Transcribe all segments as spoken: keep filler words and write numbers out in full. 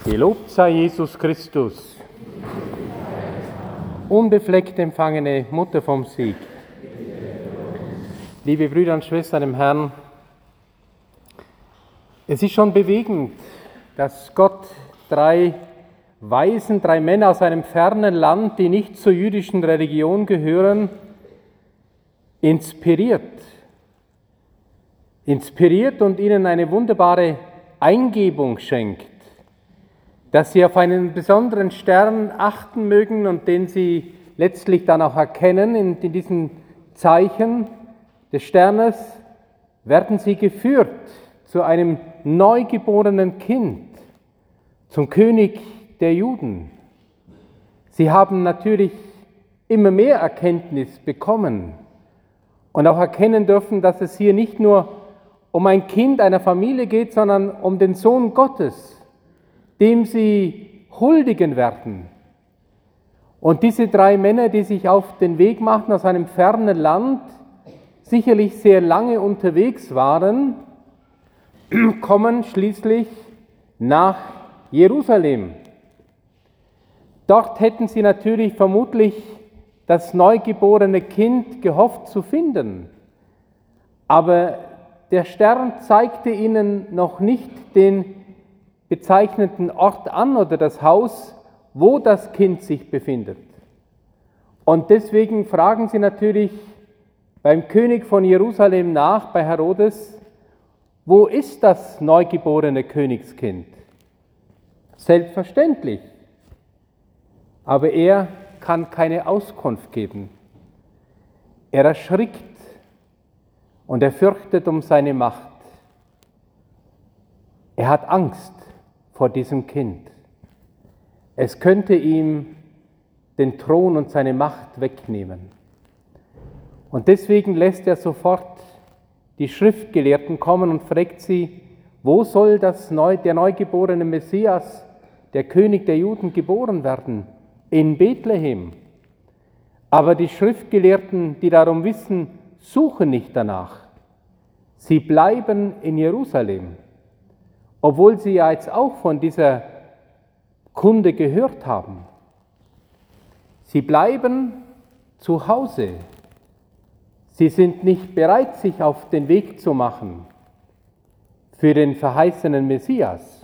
Gelobt sei Jesus Christus, unbefleckt empfangene Mutter vom Sieg. Liebe Brüder und Schwestern im Herrn, es ist schon bewegend, dass Gott drei Weisen, drei Männer aus einem fernen Land, die nicht zur jüdischen Religion gehören, inspiriert. Inspiriert und ihnen eine wunderbare Eingebung schenkt, dass sie auf einen besonderen Stern achten mögen und den sie letztlich dann auch erkennen. In, in diesen Zeichen des Sternes werden sie geführt zu einem neugeborenen Kind, zum König der Juden. Sie haben natürlich immer mehr Erkenntnis bekommen und auch erkennen dürfen, dass es hier nicht nur um ein Kind einer Familie geht, sondern um den Sohn Gottes, dem sie huldigen werden. Und diese drei Männer, die sich auf den Weg machten aus einem fernen Land, sicherlich sehr lange unterwegs waren, kommen schließlich nach Jerusalem. Dort hätten sie natürlich vermutlich das neugeborene Kind gehofft zu finden. Aber der Stern zeigte ihnen noch nicht den bezeichneten Ort an oder das Haus, wo das Kind sich befindet. Und deswegen fragen sie natürlich beim König von Jerusalem nach, bei Herodes, wo ist das neugeborene Königskind? Selbstverständlich. Aber er kann keine Auskunft geben. Er erschrickt und er fürchtet um seine Macht. Er hat Angst vor diesem Kind. Es könnte ihm den Thron und seine Macht wegnehmen. Und deswegen lässt er sofort die Schriftgelehrten kommen und fragt sie, wo soll das neu, der neugeborene Messias, der König der Juden, geboren werden? In Bethlehem. Aber die Schriftgelehrten, die darum wissen, suchen nicht danach. Sie bleiben in Jerusalem, obwohl sie ja jetzt auch von dieser Kunde gehört haben. Sie bleiben zu Hause. Sie sind nicht bereit, sich auf den Weg zu machen für den verheißenen Messias.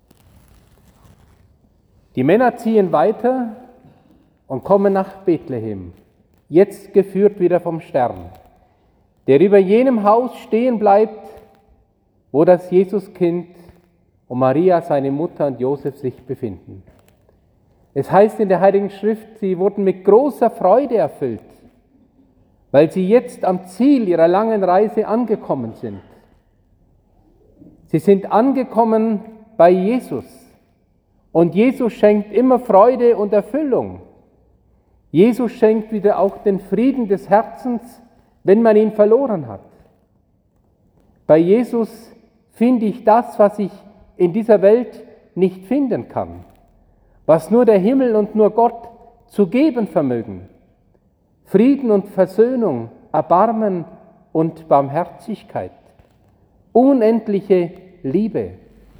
Die Männer ziehen weiter und kommen nach Bethlehem, jetzt geführt wieder vom Stern, der über jenem Haus stehen bleibt, wo das Jesuskind und Maria, seine Mutter, und Josef sich befinden. Es heißt in der Heiligen Schrift, sie wurden mit großer Freude erfüllt, weil sie jetzt am Ziel ihrer langen Reise angekommen sind. Sie sind angekommen bei Jesus und Jesus schenkt immer Freude und Erfüllung. Jesus schenkt wieder auch den Frieden des Herzens, wenn man ihn verloren hat. Bei Jesus finde ich das, was ich in dieser Welt nicht finden kann, was nur der Himmel und nur Gott zu geben vermögen. Frieden und Versöhnung, Erbarmen und Barmherzigkeit, unendliche Liebe.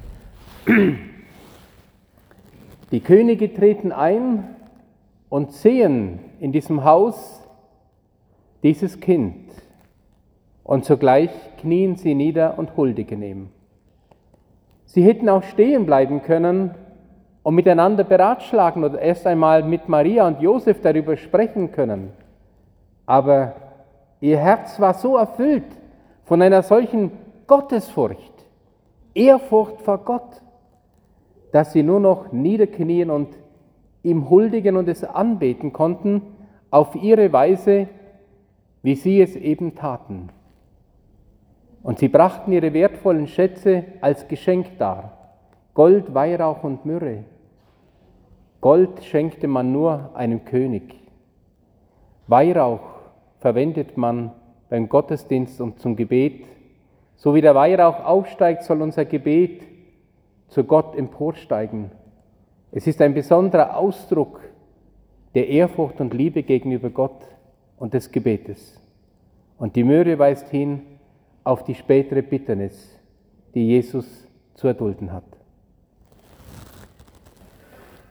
Die Könige treten ein und sehen in diesem Haus dieses Kind und sogleich knien sie nieder und huldigen ihm. Sie hätten auch stehen bleiben können und miteinander beratschlagen oder erst einmal mit Maria und Josef darüber sprechen können. Aber ihr Herz war so erfüllt von einer solchen Gottesfurcht, Ehrfurcht vor Gott, dass sie nur noch niederknien und ihm huldigen und es anbeten konnten, auf ihre Weise, wie sie es eben taten. Und sie brachten ihre wertvollen Schätze als Geschenk dar, Gold, Weihrauch und Myrrhe. Gold schenkte man nur einem König. Weihrauch verwendet man beim Gottesdienst und zum Gebet. So wie der Weihrauch aufsteigt, soll unser Gebet zu Gott emporsteigen. Es ist ein besonderer Ausdruck der Ehrfurcht und Liebe gegenüber Gott und des Gebetes. Und die Myrrhe weist hin auf die spätere Bitternis, die Jesus zu erdulden hat.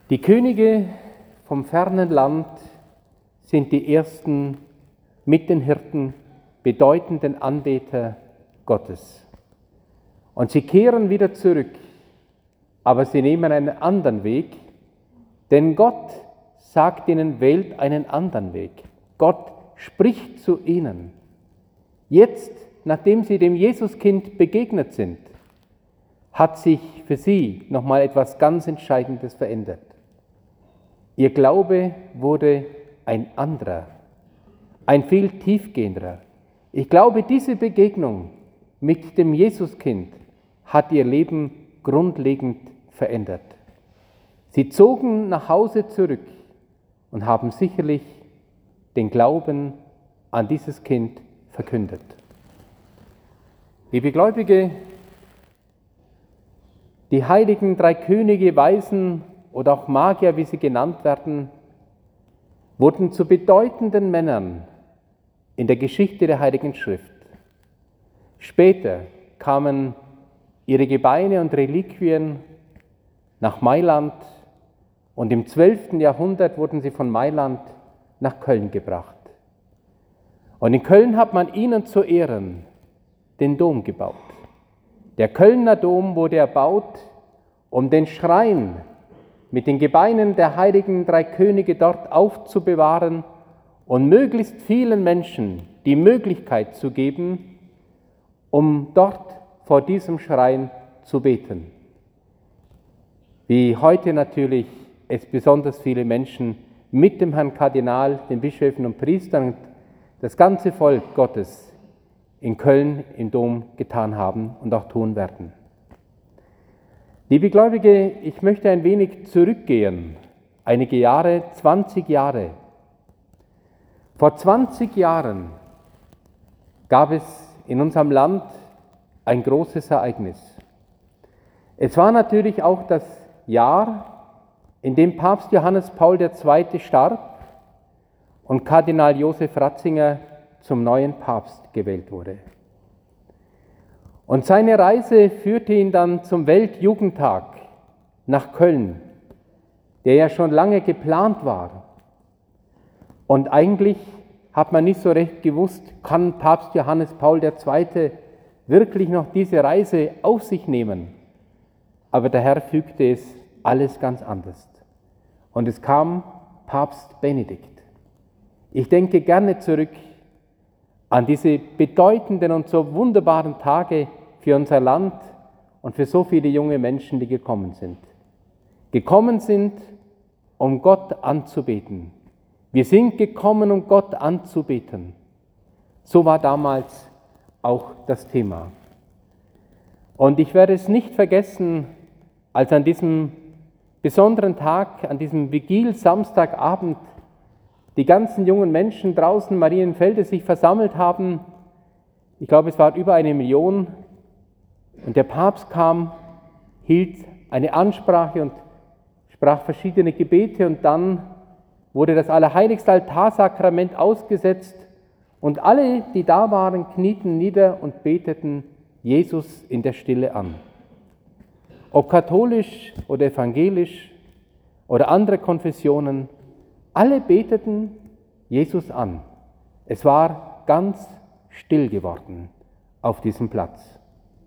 Die Könige vom fernen Land sind die ersten mit den Hirten bedeutenden Anbeter Gottes. Und sie kehren wieder zurück, aber sie nehmen einen anderen Weg, denn Gott sagt ihnen, wählt einen anderen Weg. Gott spricht zu ihnen. Jetzt, nachdem sie dem Jesuskind begegnet sind, hat sich für sie nochmal etwas ganz Entscheidendes verändert. Ihr Glaube wurde ein anderer, ein viel tiefgehender. Ich glaube, diese Begegnung mit dem Jesuskind hat ihr Leben grundlegend verändert. Sie zogen nach Hause zurück und haben sicherlich den Glauben an dieses Kind verkündet. Liebe Gläubige, die heiligen drei Könige, Weisen oder auch Magier, wie sie genannt werden, wurden zu bedeutenden Männern in der Geschichte der Heiligen Schrift. Später kamen ihre Gebeine und Reliquien nach Mailand und im zwölften Jahrhundert wurden sie von Mailand nach Köln gebracht. Und in Köln hat man ihnen zu Ehren den Dom gebaut. Der Kölner Dom wurde erbaut, um den Schrein mit den Gebeinen der heiligen drei Könige dort aufzubewahren und möglichst vielen Menschen die Möglichkeit zu geben, um dort vor diesem Schrein zu beten. Wie heute natürlich es besonders viele Menschen mit dem Herrn Kardinal, den Bischöfen und Priestern und das ganze Volk Gottes in Köln im Dom getan haben und auch tun werden. Liebe Gläubige, ich möchte ein wenig zurückgehen, einige Jahre, zwanzig Jahre. Vor zwanzig Jahren gab es in unserem Land ein großes Ereignis. Es war natürlich auch das Jahr, in dem Papst Johannes Paul der Zweite starb und Kardinal Josef Ratzinger zum neuen Papst gewählt wurde. Und seine Reise führte ihn dann zum Weltjugendtag nach Köln, der ja schon lange geplant war. Und eigentlich hat man nicht so recht gewusst, kann Papst Johannes Paul der Zweite wirklich noch diese Reise auf sich nehmen? Aber der Herr fügte es alles ganz anders. Und es kam Papst Benedikt. Ich denke gerne zurück an diese bedeutenden und so wunderbaren Tage für unser Land und für so viele junge Menschen, die gekommen sind. Gekommen sind, um Gott anzubeten. Wir sind gekommen, um Gott anzubeten. So war damals auch das Thema. Und ich werde es nicht vergessen, als an diesem besonderen Tag, an diesem Vigil Samstagabend, die ganzen jungen Menschen draußen Marienfelde sich versammelt haben. Ich glaube, es waren über eine Million. Und der Papst kam, hielt eine Ansprache und sprach verschiedene Gebete. Und dann wurde das allerheiligste Altarsakrament ausgesetzt. Und alle, die da waren, knieten nieder und beteten Jesus in der Stille an. Ob katholisch oder evangelisch oder andere Konfessionen, alle beteten Jesus an. Es war ganz still geworden auf diesem Platz.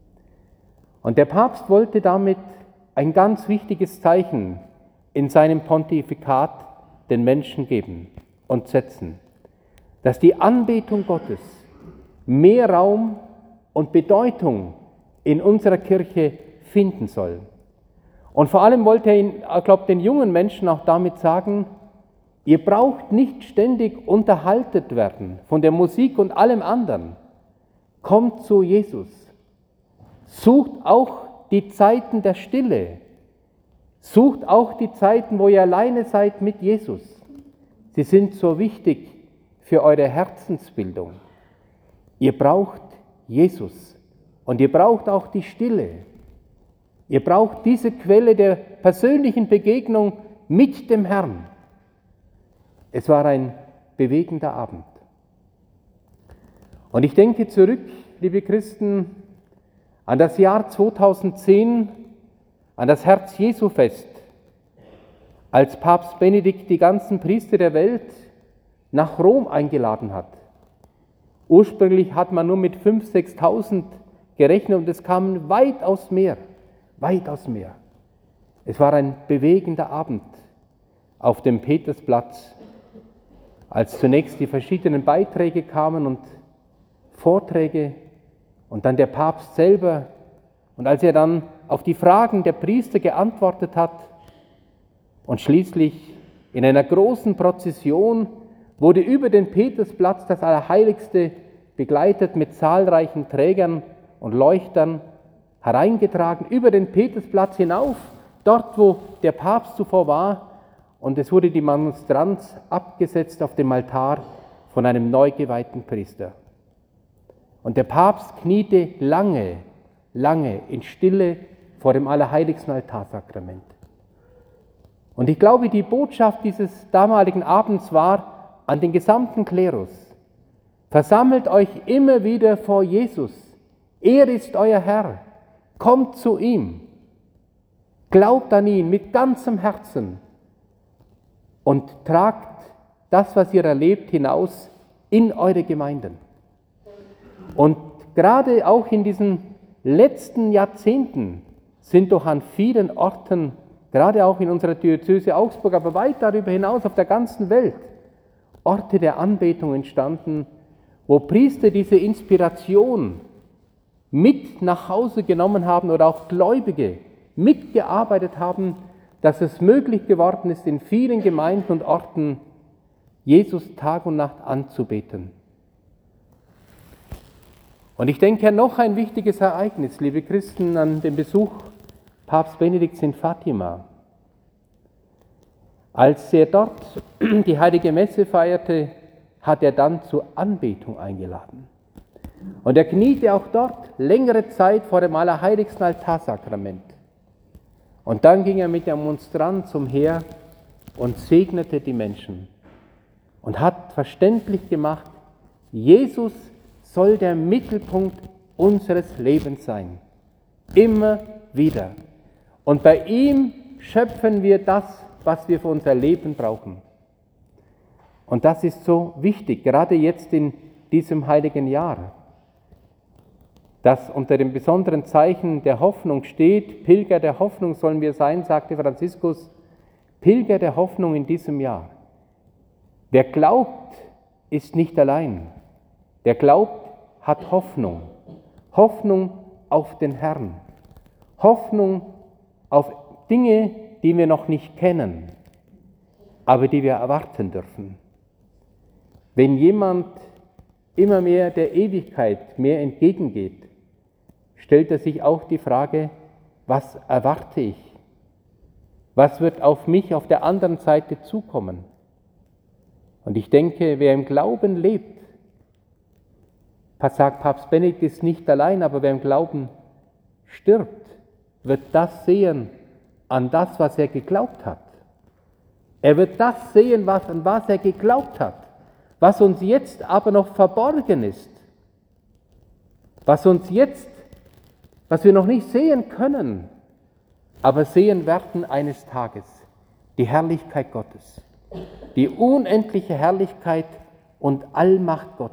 Und der Papst wollte damit ein ganz wichtiges Zeichen in seinem Pontifikat den Menschen geben und setzen, dass die Anbetung Gottes mehr Raum und Bedeutung in unserer Kirche finden soll. Und vor allem wollte er, ihn, ich glaube, den jungen Menschen auch damit sagen, ihr braucht nicht ständig unterhaltet werden von der Musik und allem anderen. Kommt zu Jesus. Sucht auch die Zeiten der Stille. Sucht auch die Zeiten, wo ihr alleine seid mit Jesus. Sie sind so wichtig für eure Herzensbildung. Ihr braucht Jesus und ihr braucht auch die Stille. Ihr braucht diese Quelle der persönlichen Begegnung mit dem Herrn. Es war ein bewegender Abend. Und ich denke zurück, liebe Christen, an das Jahr zweitausendzehn, an das Herz-Jesu-Fest, als Papst Benedikt die ganzen Priester der Welt nach Rom eingeladen hat. Ursprünglich hat man nur mit fünftausend, sechstausend gerechnet und es kamen weitaus mehr, weitaus mehr. Es war ein bewegender Abend auf dem Petersplatz, als zunächst die verschiedenen Beiträge kamen und Vorträge und dann der Papst selber. Und als er dann auf die Fragen der Priester geantwortet hat und schließlich in einer großen Prozession wurde über den Petersplatz das Allerheiligste begleitet mit zahlreichen Trägern und Leuchtern hereingetragen, über den Petersplatz hinauf, dort wo der Papst zuvor war, und es wurde die Monstranz abgesetzt auf dem Altar von einem neu geweihten Priester. Und der Papst kniete lange, lange in Stille vor dem allerheiligsten Altarsakrament. Und ich glaube, die Botschaft dieses damaligen Abends war an den gesamten Klerus: Versammelt euch immer wieder vor Jesus. Er ist euer Herr. Kommt zu ihm. Glaubt an ihn mit ganzem Herzen und tragt das, was ihr erlebt, hinaus in eure Gemeinden. Und gerade auch in diesen letzten Jahrzehnten sind doch an vielen Orten, gerade auch in unserer Diözese Augsburg, aber weit darüber hinaus auf der ganzen Welt, Orte der Anbetung entstanden, wo Priester diese Inspiration mit nach Hause genommen haben oder auch Gläubige mitgearbeitet haben, dass es möglich geworden ist, in vielen Gemeinden und Orten Jesus Tag und Nacht anzubeten. Und ich denke an noch ein wichtiges Ereignis, liebe Christen, an den Besuch Papst Benedikts in Fatima. Als er dort die Heilige Messe feierte, hat er dann zur Anbetung eingeladen. Und er kniete auch dort längere Zeit vor dem allerheiligsten Altarsakrament. Und dann ging er mit der Monstranz umher und segnete die Menschen und hat verständlich gemacht, Jesus soll der Mittelpunkt unseres Lebens sein. Immer wieder. Und bei ihm schöpfen wir das, was wir für unser Leben brauchen. Und das ist so wichtig, gerade jetzt in diesem heiligen Jahr, das unter dem besonderen Zeichen der Hoffnung steht. Pilger der Hoffnung sollen wir sein, sagte Franziskus, Pilger der Hoffnung in diesem Jahr. Wer glaubt, ist nicht allein. Wer glaubt, hat Hoffnung. Hoffnung auf den Herrn. Hoffnung auf Dinge, die wir noch nicht kennen, aber die wir erwarten dürfen. Wenn jemand immer mehr der Ewigkeit mehr entgegengeht, stellt er sich auch die Frage, was erwarte ich? Was wird auf mich auf der anderen Seite zukommen? Und ich denke, wer im Glauben lebt, sagt Papst Benedikt, ist nicht allein, aber wer im Glauben stirbt, wird das sehen an das, was er geglaubt hat. Er wird das sehen, was, an was er geglaubt hat, was uns jetzt aber noch verborgen ist, was uns jetzt, was wir noch nicht sehen können, aber sehen werden eines Tages, die Herrlichkeit Gottes, die unendliche Herrlichkeit und Allmacht Gottes.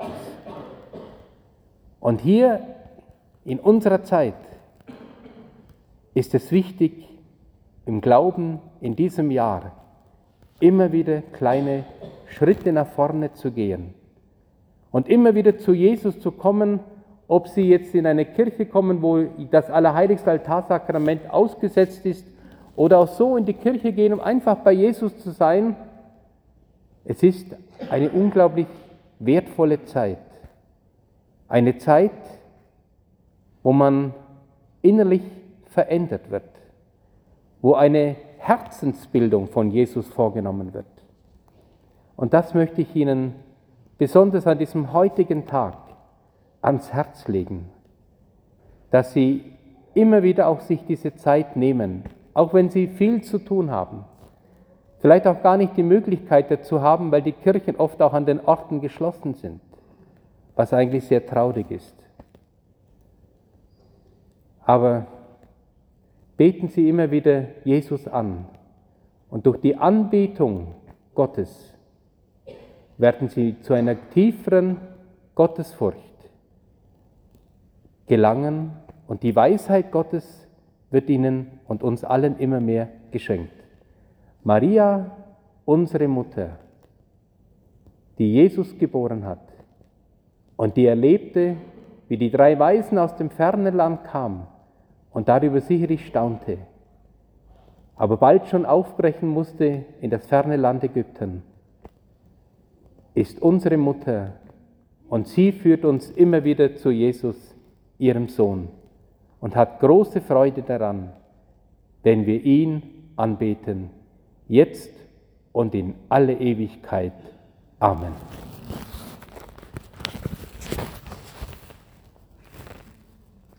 Und hier in unserer Zeit ist es wichtig, im Glauben in diesem Jahr immer wieder kleine Schritte nach vorne zu gehen und immer wieder zu Jesus zu kommen, ob Sie jetzt in eine Kirche kommen, wo das allerheiligste Altarsakrament ausgesetzt ist, oder auch so in die Kirche gehen, um einfach bei Jesus zu sein. Es ist eine unglaublich wertvolle Zeit. Eine Zeit, wo man innerlich verändert wird, wo eine Herzensbildung von Jesus vorgenommen wird. Und das möchte ich Ihnen besonders an diesem heutigen Tag ans Herz legen, dass Sie immer wieder auch sich diese Zeit nehmen, auch wenn Sie viel zu tun haben, vielleicht auch gar nicht die Möglichkeit dazu haben, weil die Kirchen oft auch an den Orten geschlossen sind, was eigentlich sehr traurig ist. Aber beten Sie immer wieder Jesus an Und durch die Anbetung Gottes werden sie zu einer tieferen Gottesfurcht gelangen und die Weisheit Gottes wird ihnen und uns allen immer mehr geschenkt. Maria, unsere Mutter, die Jesus geboren hat und die erlebte, wie die drei Weisen aus dem fernen Land kamen und darüber sicherlich staunte, aber bald schon aufbrechen musste in das ferne Land Ägypten, ist unsere Mutter und sie führt uns immer wieder zu Jesus, ihrem Sohn, und hat große Freude daran, wenn wir ihn anbeten, jetzt und in alle Ewigkeit. Amen.